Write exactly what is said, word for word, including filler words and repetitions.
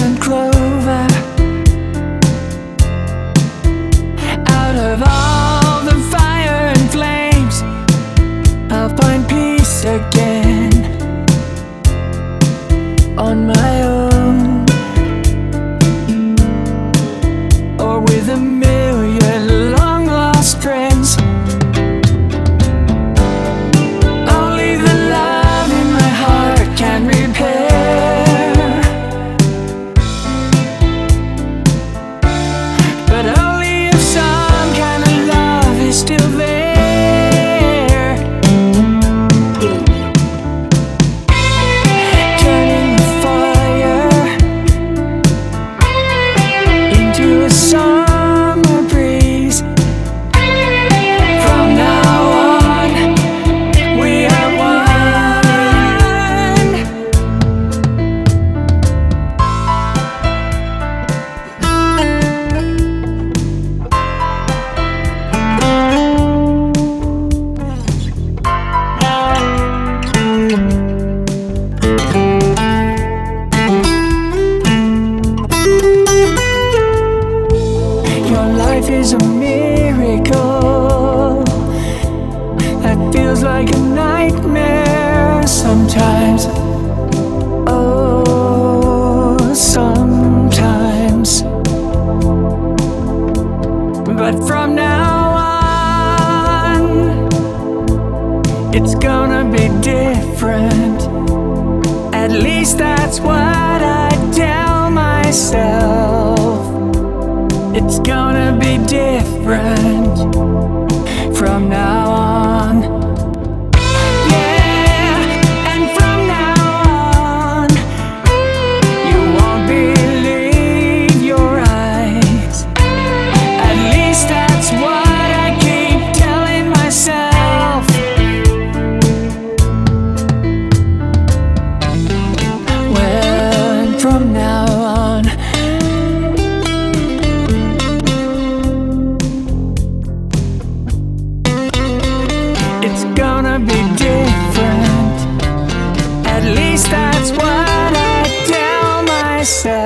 and clover. Out of all the fire and flames, I'll find peace again on my own, or with a million long lost friends. Only the love in my heart can repair, but only if some kind of love is still there. Turning the fire into a summer breeze. From now on, we are one. Your life is a miracle that feels like a nightmare sometimes. Oh, sometimes. But from now on, it's gonna be different. At least that's what I tell myself. It's gonna be different from now on. Yeah, and from now on, you won't believe your eyes. At least that's what I keep telling myself. Well, and from now on, it's gonna be different. At least that's what I tell myself.